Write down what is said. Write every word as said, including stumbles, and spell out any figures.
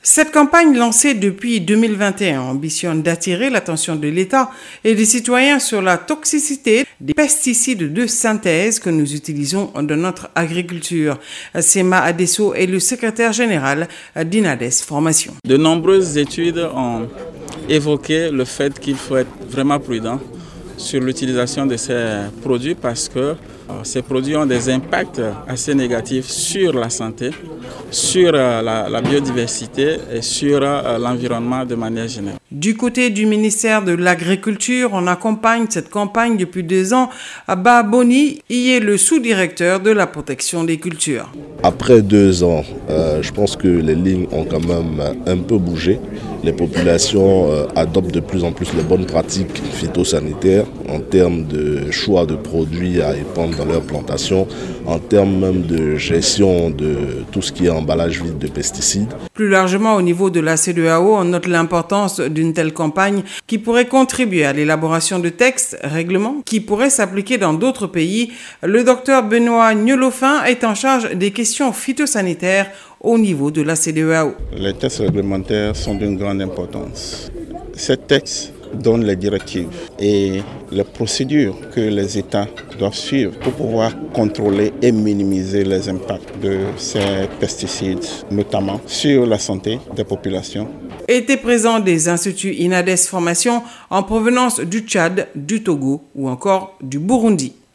Cette campagne lancée depuis deux mille vingt et un ambitionne d'attirer l'attention de l'État et des citoyens sur la toxicité des pesticides de synthèse que nous utilisons dans notre agriculture. Sema Adesso est le secrétaire général d'Inades Formation. De nombreuses études ont évoqué le fait qu'il faut être vraiment prudent sur l'utilisation de ces produits parce que ces produits ont des impacts assez négatifs sur la santé, sur la, la biodiversité et sur l'environnement de manière générale. Du côté du ministère de l'Agriculture, on accompagne cette campagne depuis deux ans. Abba Boni y est le sous-directeur de la protection des cultures. Après deux ans, euh, je pense que les lignes ont quand même un peu bougé. Les populations euh, adoptent de plus en plus les bonnes pratiques phytosanitaires en termes de choix de produits à épandre dans leur plantation, en termes même de gestion de tout ce qui est emballage vide de pesticides. Plus largement, au niveau de la C E D A O, on note l'importance d'une telle campagne qui pourrait contribuer à l'élaboration de textes, règlements, qui pourraient s'appliquer dans d'autres pays. Le docteur Benoît Nolofin est en charge des questions phytosanitaires au niveau de la C E D A O. Les textes réglementaires sont d'une grande importance. Ces textes donnent les directives et les procédures que les États doivent suivre pour pouvoir contrôler et minimiser les impacts de ces pesticides, notamment sur la santé des populations. Étaient présents des instituts Inades Formation en provenance du Tchad, du Togo ou encore du Burundi.